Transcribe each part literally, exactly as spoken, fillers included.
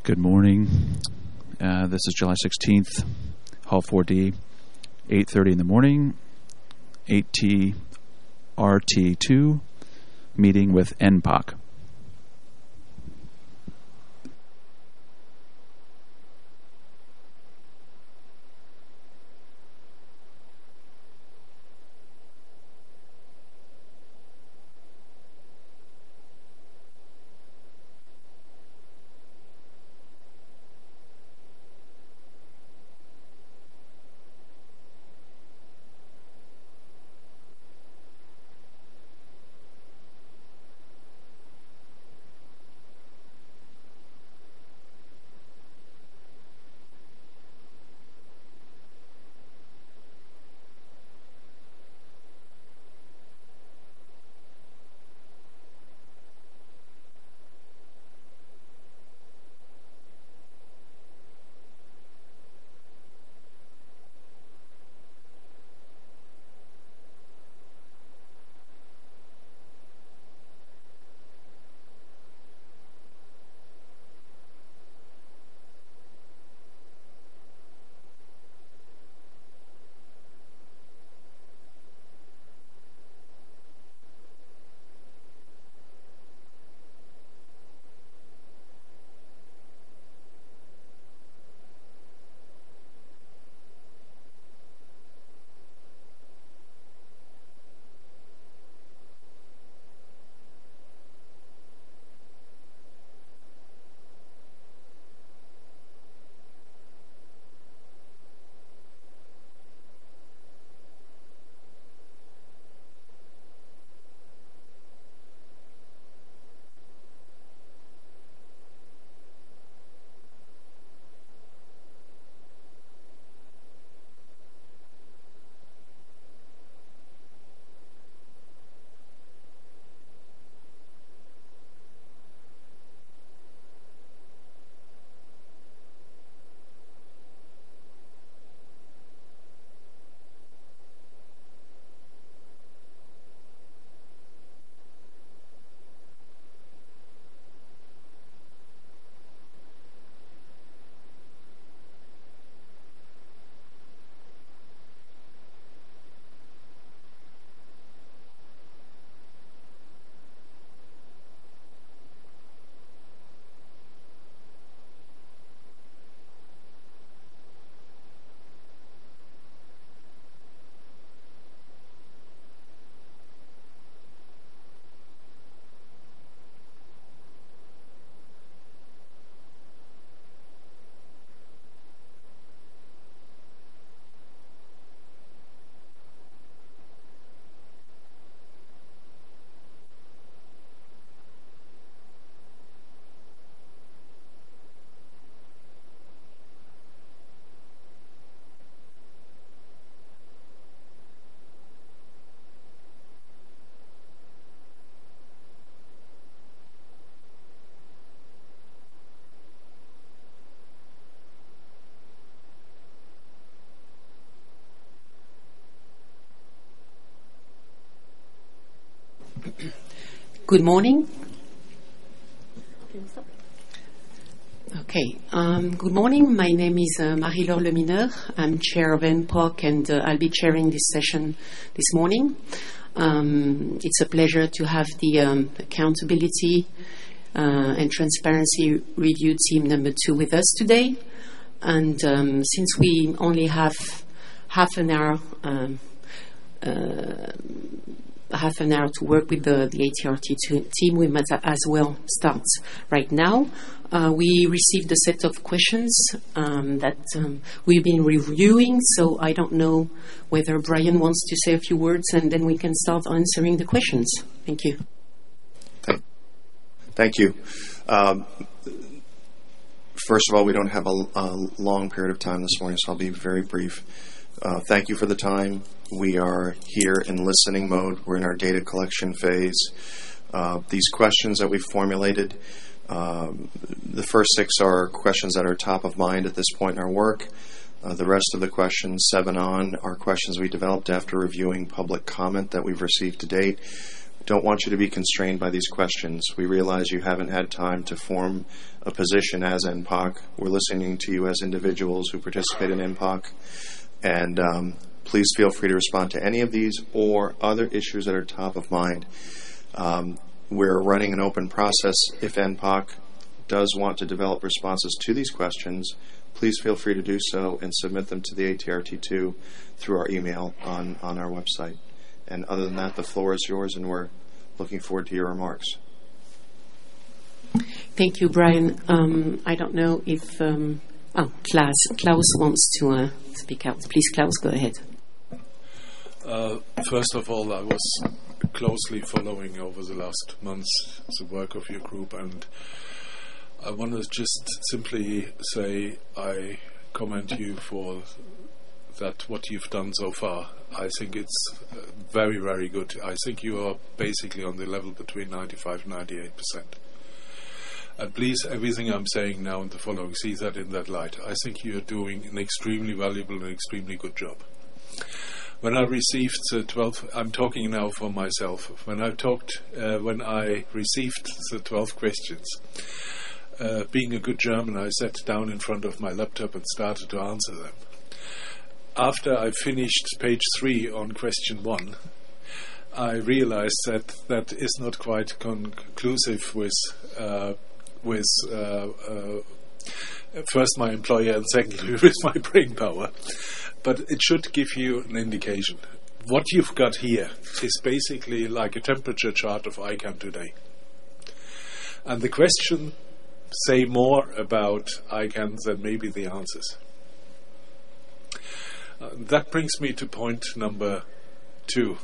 Good morning. Uh, this is July sixteenth, Hall four D, eight thirty in the morning, eight T R T two, meeting with N P O C. Good morning. Okay. Um, good morning. My name is uh, Marie-Laure Lemineur. I'm chair of N P O C, and uh, I'll be chairing this session this morning. Um, it's a pleasure to have the um, accountability uh, and transparency review team number two with us today. And um, since we only have half an hour um, uh, half an hour to work with the, the A T R T team, we must as well start right now. Uh, we received a set of questions um, that um, we've been reviewing, so I don't know whether Brian wants to say a few words, and then we can start answering the questions. Thank you. Thank, thank you. Um, first of all, we don't have a, a long period of time this morning, so I'll be very brief. Uh, thank you for the time. We are here in listening mode. We're in our data collection phase. Uh, these questions that we formulated, um, the first six are questions that are top of mind at this point in our work. Uh, the rest of the questions, seven on, are questions we developed after reviewing public comment that we've received to date. don't want you to be constrained by these questions. We realize you haven't had time to form a position as N P O C. We're listening to you as individuals who participate in N P O C. And um, please feel free to respond to any of these or other issues that are top of mind. Um, we're running an open process. If N P O C does want to develop responses to these questions, please feel free to do so and submit them to the A T R T two through our email on, on our website. And other than that, the floor is yours, and we're looking forward to your remarks. Thank you, Brian. Um, I don't know if um, oh, Klaus, Klaus wants to uh, speak out. Please, Klaus, go ahead. Uh, first of all, I was closely following over the last months the work of your group, and I want to just simply say I commend you for that, what you've done so far. I think it's uh, very, very good. I think you are basically on the level between ninety-five and ninety-eight percent. And please, everything I'm saying now in the following, see that in that light. I think you're doing an extremely valuable and extremely good job. When I received the twelve, I'm talking now for myself. When I talked, uh, when I received the twelve questions, uh, being a good German, I sat down in front of my laptop and started to answer them. After I finished page three on question one, I realized that that is not quite conclusive with uh, with uh, uh, first my employer and secondly with my brain power. But it should give you an indication. What you've got here is basically like a temperature chart of I CANN today. And the question say more about I CANN than maybe the answers. Uh, that brings me to point number two.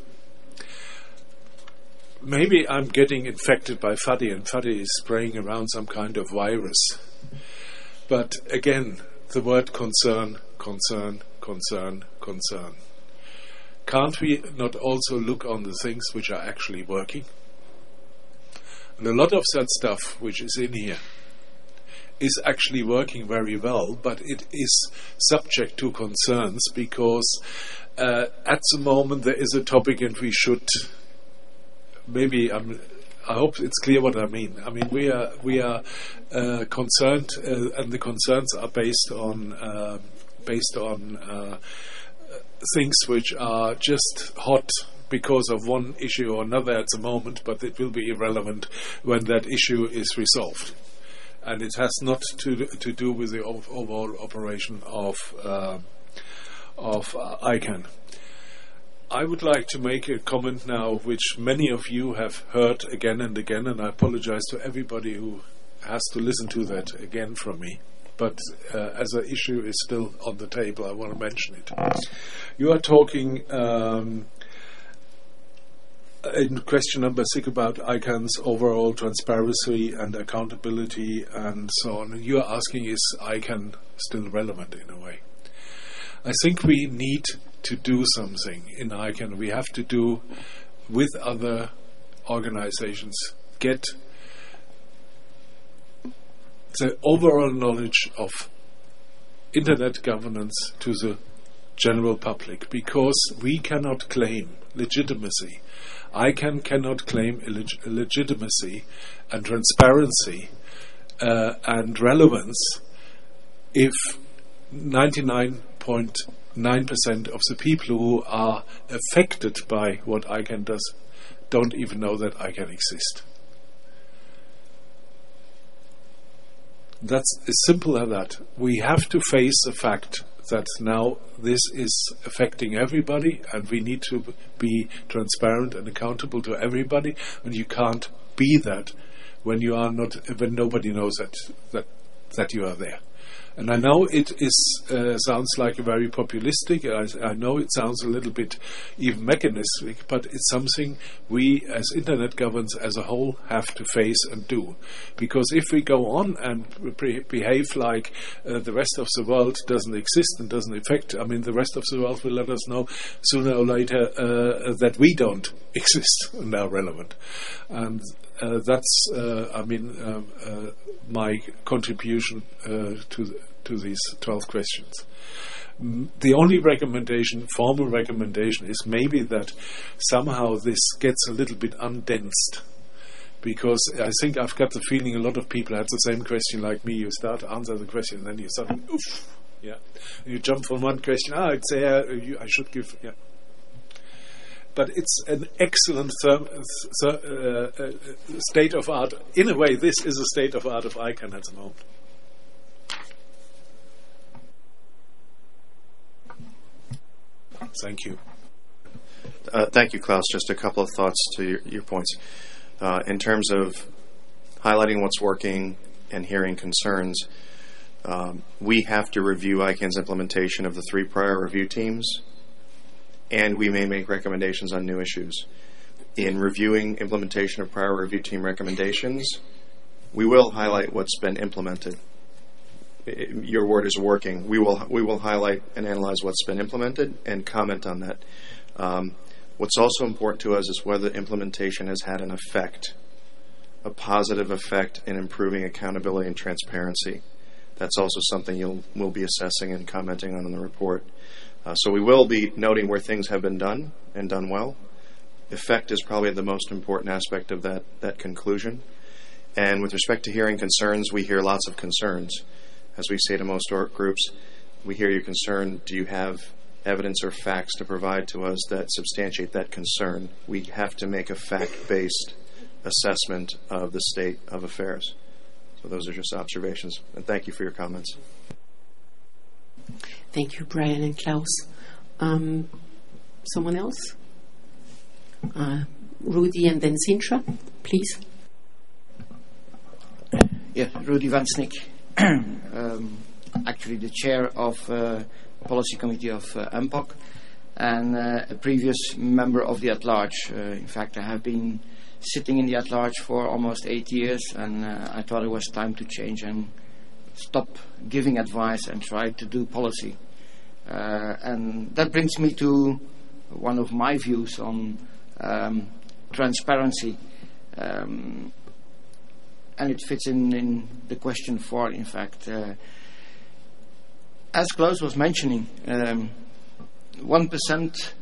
Maybe I'm getting infected by Fadi, and Fadi is spraying around some kind of virus. But again, the word concern, concern, concern, concern. Can't we not also look on the things which are actually working? And a lot of that stuff which is in here is actually working very well, but it is subject to concerns because uh, at the moment there is a topic, and we should maybe I'm, I hope it's clear what I mean. I mean we are we are uh, concerned, uh, and the concerns are based on uh, based on uh, things which are just hot because of one issue or another at the moment, but it will be irrelevant when that issue is resolved. And it has not to to do with the overall operation of uh, of uh, I CANN. I would like to make a comment now, which many of you have heard again and again, and I apologize to everybody who has to listen to that again from me. But uh, as an issue is still on the table, I want to mention it. You are talking um, in question number six about I CANN's overall transparency and accountability and so on. You are asking, is I CANN still relevant in a way? I think we need to do something in I CANN. We have to do with other organizations, get the overall knowledge of internet governance to the general public, because we cannot claim legitimacy. I CANN cannot claim illeg- legitimacy and transparency uh, and relevance if ninety-nine point nine percent of the people who are affected by what I CANN does don't even know that I CANN exists. That's as simple as that. We have to face the fact that now this is affecting everybody, and we need to be transparent and accountable to everybody, and you can't be that when you are not, when nobody knows that that that you are there. And I know it is uh, sounds like a very populistic, I, I know it sounds a little bit even mechanistic, but it's something we as internet governance as a whole have to face and do. Because if we go on and pre- behave like uh, the rest of the world doesn't exist and doesn't affect, I mean the rest of the world will let us know sooner or later uh, that we don't exist and are relevant. And Uh, that's, uh, I mean, um, uh, my contribution uh, to th- to these twelve questions. M- The only recommendation, formal recommendation, is maybe that somehow this gets a little bit undensed. Because I think I've got the feeling a lot of people had the same question like me. You start to answer the question, and then you suddenly, oof, yeah. And you jump from one question, ah, it's there, you, I should give, yeah. But it's an excellent therm- th- uh, uh, state of art. In a way, this is a state of art of ICANN at the moment. Thank you. Uh, thank you, Klaus. Just a couple of thoughts to your, your points. Uh, in terms of highlighting what's working and hearing concerns, um, we have to review ICANN's implementation of the three prior review teams, and we may make recommendations on new issues. In reviewing implementation of prior review team recommendations, we will highlight what's been implemented. I- your word is working. We will we will highlight and analyze what's been implemented and comment on that. Um, what's also important to us is whether implementation has had an effect, a positive effect in improving accountability and transparency. That's also something you'll we'll be assessing and commenting on in the report. Uh, so we will be noting where things have been done and done well. Effect is probably the most important aspect of that, that conclusion. And with respect to hearing concerns, we hear lots of concerns. As we say to most O R C groups, we hear your concern. Do you have evidence or facts to provide to us that substantiate that concern? We have to make a fact-based assessment of the state of affairs. So those are just observations. And thank you for your comments. Thank you, Brian and Klaus. Um, someone else? Uh, Rudy and then Sintra, please. Yeah, Rudy Van Snick, um, actually the chair of uh, policy committee of uh, M P O C and uh, a previous member of the at-large. Uh, in fact, I have been sitting in the at-large for almost eight years, and uh, I thought it was time to change and stop giving advice and try to do policy. Uh, and that brings me to one of my views on um, transparency. Um, and it fits in, in the question four, in fact. Uh, as Klaus was mentioning, um, one percent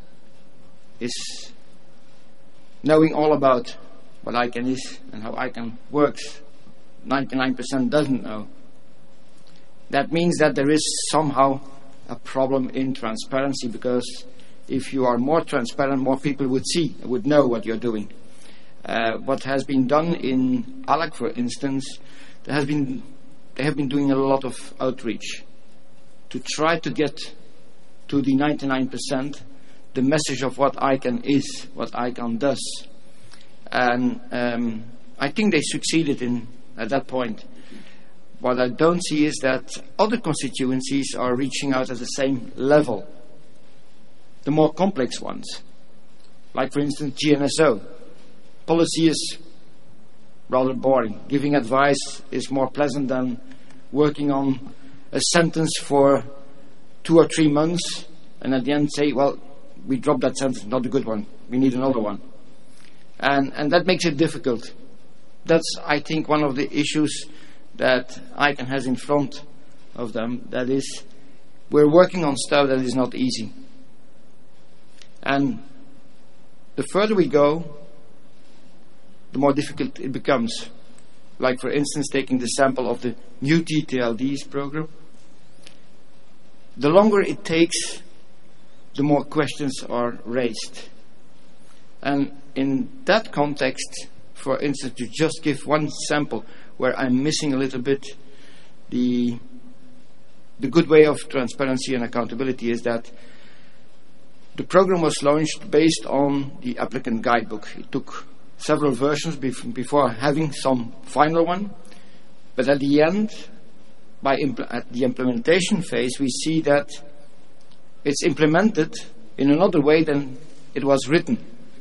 is knowing all about what ICANN is and how ICANN works. ninety-nine percent doesn't know. That means that there is somehow a problem in transparency, because if you are more transparent, more people would see, would know what you're doing. Uh, what has been done in A L A C, for instance, there has been, they have been doing a lot of outreach to try to get to the ninety-nine percent the message of what ICANN is, what ICANN does. And um, I think they succeeded in at that point. What I don't see is that other constituencies are reaching out at the same level, the more complex ones. Like, for instance, G N S O. Policy is rather boring. Giving advice is more pleasant than working on a sentence for two or three months and at the end say, well, we dropped that sentence, not a good one. We need another one. And, and that makes it difficult. That's, I think, one of the issues that ICANN has in front of them. That is, we're working on stuff that is not easy. And the further we go, the more difficult it becomes. Like, for instance, taking the sample of the new T T L Ds program. The longer it takes, the more questions are raised. And in that context, for instance, to just give one sample where I'm missing a little bit, the, the good way of transparency and accountability is that the program was launched based on the applicant guidebook. It took several versions bef- before having some final one, but at the end, by impl- at the implementation phase, we see that it's implemented in another way than it was written.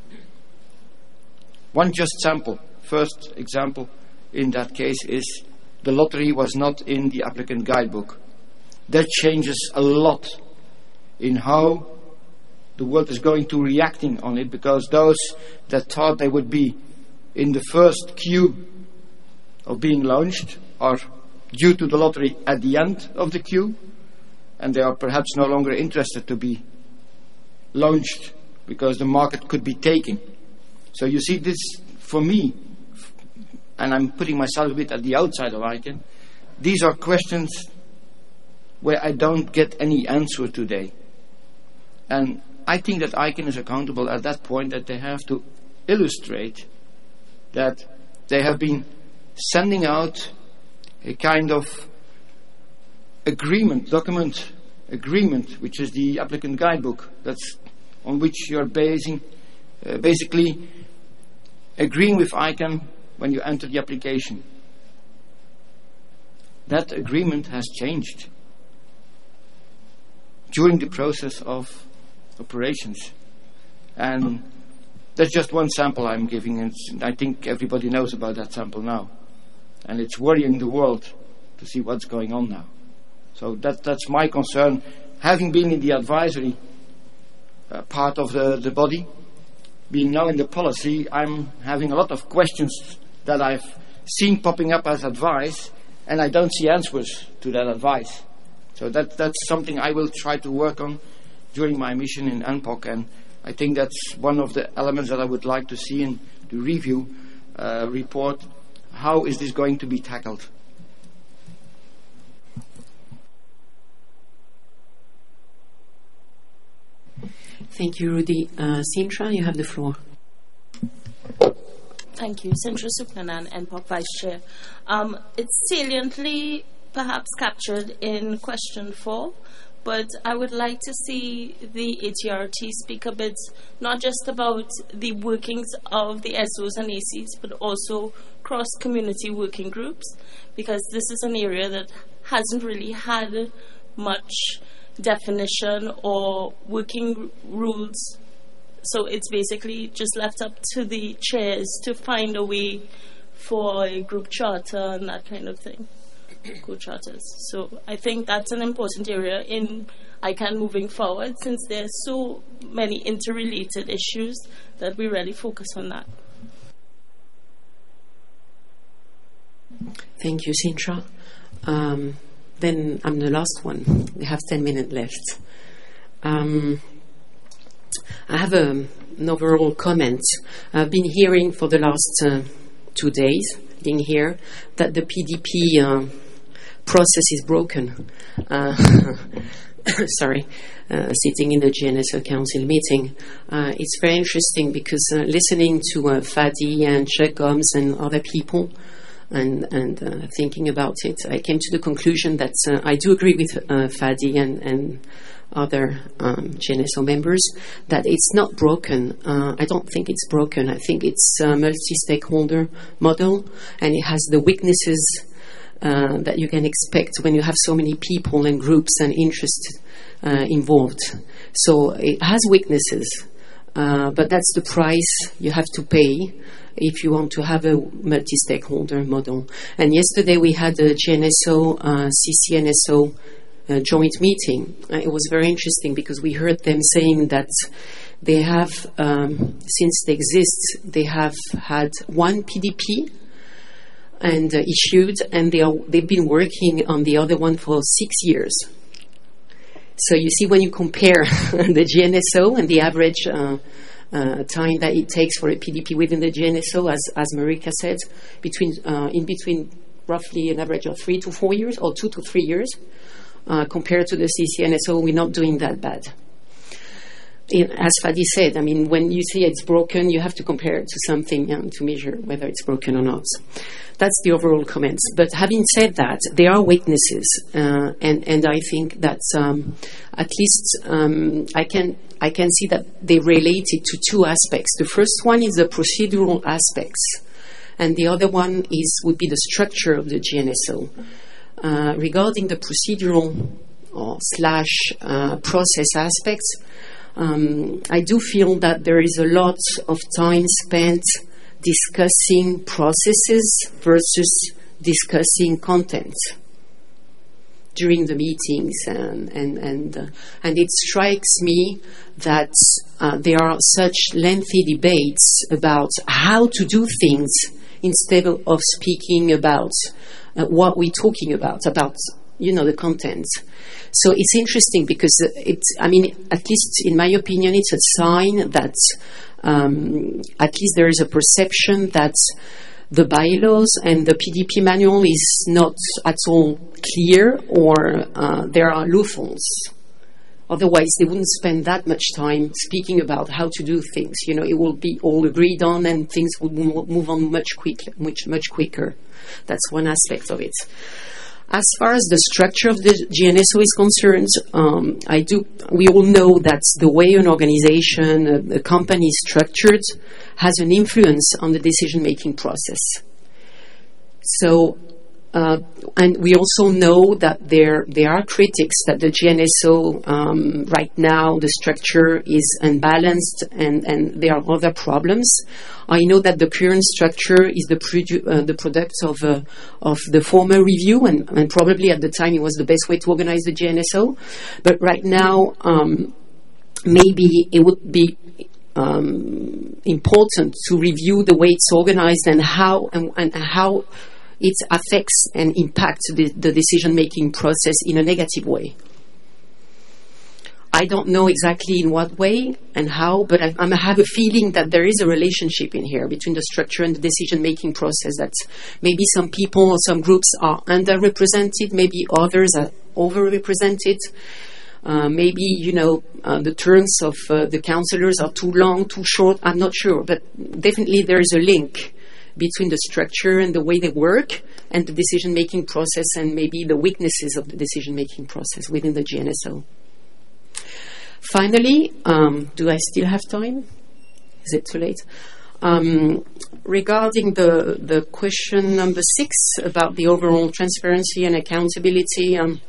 One just sample, first example in that case is the lottery was not in the applicant guidebook. That changes a lot in how the world is going to reacting on it, because those that thought they would be in the first queue of being launched are due to the lottery at the end of the queue, and they are perhaps no longer interested to be launched because the market could be taken. So you see, this, for me, and I'm putting myself a bit at the outside of ICANN, these are questions where I don't get any answer today. And I think that ICANN is accountable at that point, that they have to illustrate that they have been sending out a kind of agreement, document agreement, which is the applicant guidebook, that's on which you're basing, uh, basically agreeing with ICANN when you enter the application. That agreement has changed during the process of operations. And that's just one sample I'm giving, and I think everybody knows about that sample now. And it's worrying the world to see what's going on now. So that, that's my concern. Having been in the advisory uh, part of the, the body, being now in the policy, I'm having a lot of questions that I've seen popping up as advice, and I don't see answers to that advice. So that, that's something I will try to work on during my mission in N P O C, and I think that's one of the elements that I would like to see in the review uh, report. How is this going to be tackled? Thank you, Rudy. Uh, Sintra, you have the floor. Thank you. Sintra Sukhnanan, N P O C Vice Chair. Um, it's saliently perhaps captured in question four, but I would like to see the A T R T speak a bit, not just about the workings of the S Os and A Cs, but also cross-community working groups, because this is an area that hasn't really had much definition or working rules. So it's basically just left up to the chairs to find a way for a group charter and that kind of thing. Co-charters. So I think that's an important area in ICANN moving forward, since there's so many interrelated issues that we really focus on that. Thank you, Sintra. Um, then I'm the last one. We have ten minutes left. Um, I have a, an overall comment. I've been hearing for the last uh, two days, being here, that the P D P uh, process is broken. Uh, sorry, uh, sitting in the G N S O Council meeting. Uh, it's very interesting because uh, listening to uh, Fadi and Chuck Gomes and other people, and, and uh, thinking about it, I came to the conclusion that uh, I do agree with uh, Fadi and, and other um, G N S O members that it's not broken. Uh, I don't think it's broken. I think it's a multi-stakeholder model, and it has the weaknesses uh, that you can expect when you have so many people and groups and interests uh, involved. So it has weaknesses, uh, but that's the price you have to pay if you want to have a multi-stakeholder model. And yesterday we had a G N S O, uh, C C N S O uh, joint meeting. Uh, it was very interesting because we heard them saying that they have, um, since they exist, they have had one P D P and uh, issued, and they are, they've been working on the other one for six years. So you see, when you compare the G N S O and the average uh, Uh, time that it takes for a P D P within the G N S O, as as Marika said, between uh, in between roughly an average of three to four years or two to three years, uh, compared to the C C N S O, we're not doing that bad. In, as Fadi said, I mean, when you say it's broken, you have to compare it to something um, to measure whether it's broken or not. That's the overall comments. But having said that, there are weaknesses, uh, and and I think that um, at least um, I can. I can see that they relate it to two aspects. The first one is the procedural aspects, and the other one is would be the structure of the G N S O. Uh, regarding the procedural or slash uh, process aspects, um, I do feel that there is a lot of time spent discussing processes versus discussing content during the meetings, and and and, uh, and it strikes me that uh, there are such lengthy debates about how to do things instead of speaking about uh, what we're talking about, about you know, the content. So it's interesting because it's, I mean, at least in my opinion, it's a sign that um, at least there is a perception that the bylaws and the P D P manual is not at all clear, or uh, there are loopholes. Otherwise, they wouldn't spend that much time speaking about how to do things. You know, it will be all agreed on, and things will move on much quick, much much quicker. That's one aspect of it. As far as the structure of the G N S O is concerned, um, I do. We all know that the way an organization, a, a company is structured, has an influence on the decision-making process. So, uh, and we also know that there there are critics that the G N S O um, right now the structure is unbalanced, and, and there are other problems. I know that the current structure is the produ- uh, the product of uh, of the former review, and, and probably at the time it was the best way to organize the G N S O. But right now, um, maybe it would be um, important to review the way it's organized and how and, and how it affects and impacts the, the decision-making process in a negative way. I don't know exactly in what way and how, but I, I have a feeling that there is a relationship in here between the structure and the decision-making process, that maybe some people or some groups are underrepresented, maybe others are overrepresented. Uh, maybe, you know, uh, the terms of uh, the counselors are too long, too short, I'm not sure, but definitely there is a link between the structure and the way they work and the decision-making process, and maybe the weaknesses of the decision-making process within the G N S O. Finally, um, do I still have time? Is it too late? Um, regarding the, the question number six about the overall transparency and accountability, um,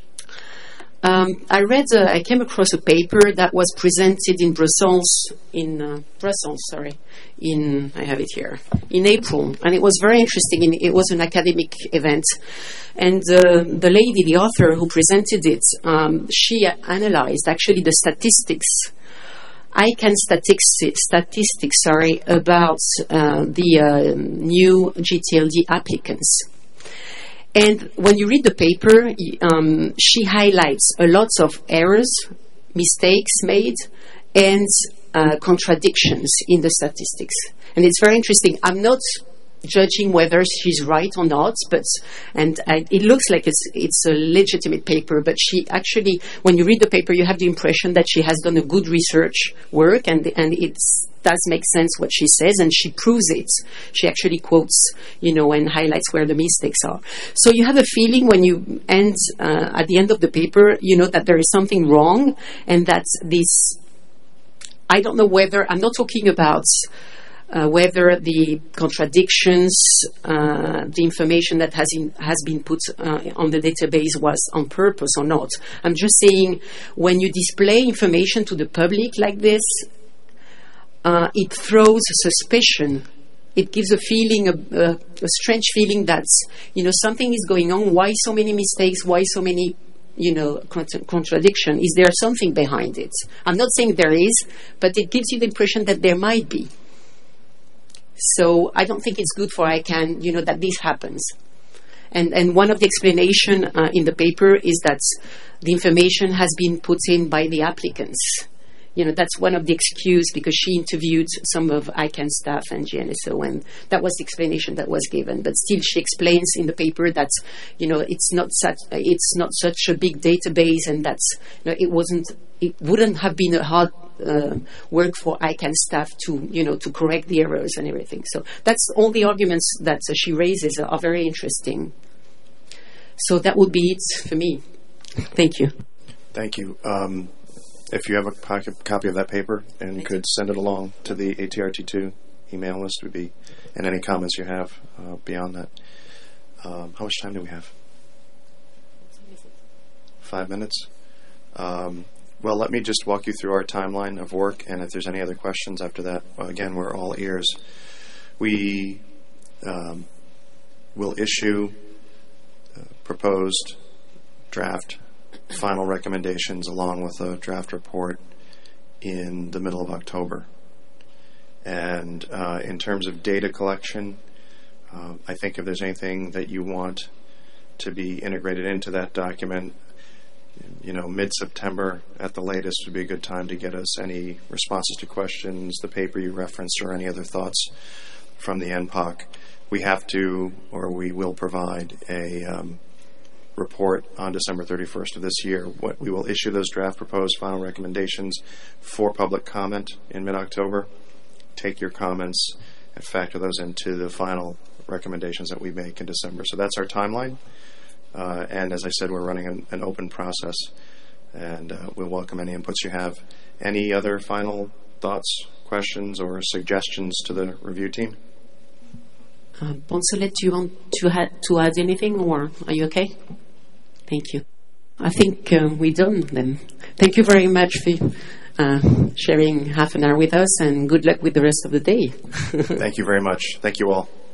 um, I read, uh, I came across a paper that was presented in Brussels, in uh, Brussels, sorry, in, I have it here, in April, and it was very interesting. It was an academic event, and uh, the lady, the author who presented it, um, she analyzed actually the statistics, I C A N statistics, statistics, sorry, about uh, the uh, new G T L D applicants. And when you read the paper, um, she highlights a lot of errors, mistakes made, and uh, contradictions in the statistics. And it's very interesting. I'm not judging whether she's right or not, but and I, it looks like it's it's a legitimate paper. But she actually, when you read the paper, you have the impression that she has done a good research work, and and it does make sense what she says, and she proves it. She actually quotes, you know, and highlights where the mistakes are. So you have a feeling when you end uh, at the end of the paper, you know, that there is something wrong, and that this. I don't know whether I'm not talking about. Uh, whether the contradictions, uh, the information that has in, has been put uh, on the database was on purpose or not. I'm just saying, when you display information to the public like this, uh, it throws suspicion. It gives a feeling, a, a, a strange feeling that, you know, something is going on. Why so many mistakes? Why so many, you know, contra- contradiction? Is there something behind it? I'm not saying there is, but it gives you the impression that there might be. So I don't think it's good for I C A N, you know, that this happens. And and one of the explanation uh, in the paper is that the information has been put in by the applicants. You know, that's one of the excuse, because she interviewed some of I C A N staff and G N S O, and that was the explanation that was given. But still, she explains in the paper that, you know, it's not such it's not such a big database, and that's, you know, it wasn't it wouldn't have been a hard uh, work for I C A N staff to, you know, to correct the errors and everything. So that's all the arguments that uh, she raises are, are very interesting. So that would be it for me. Thank you. Thank you. Um, if you have a pocket, copy of that paper and you could send it along to the A T R T two email list, would be, and any comments you have uh, beyond that. Um, how much time do we have? Five minutes. Um, well, let me just walk you through our timeline of work, and if there's any other questions after that, well, again, we're all ears. We um, will issue uh, proposed draft final recommendations along with a draft report in the middle of October. And uh, in terms of data collection, uh, I think if there's anything that you want to be integrated into that document. You know, mid-September at the latest would be a good time to get us any responses to questions, the paper you referenced, or any other thoughts from the N P O C. We have to, or we will provide a um, report on December thirty-first of this year. What we will issue those draft proposed final recommendations for public comment in mid-October. Take your comments and factor those into the final recommendations that we make in December. So that's our timeline. Uh, and as I said, we're running an, an open process, and uh, we'll welcome any inputs you have. Any other final thoughts, questions, or suggestions to the review team? Uh, Poncelet, do you want to, ha- to add anything, or are you okay? Thank you. I think uh, we're done then. Thank you very much for uh, sharing half an hour with us, and good luck with the rest of the day. Thank you very much. Thank you all.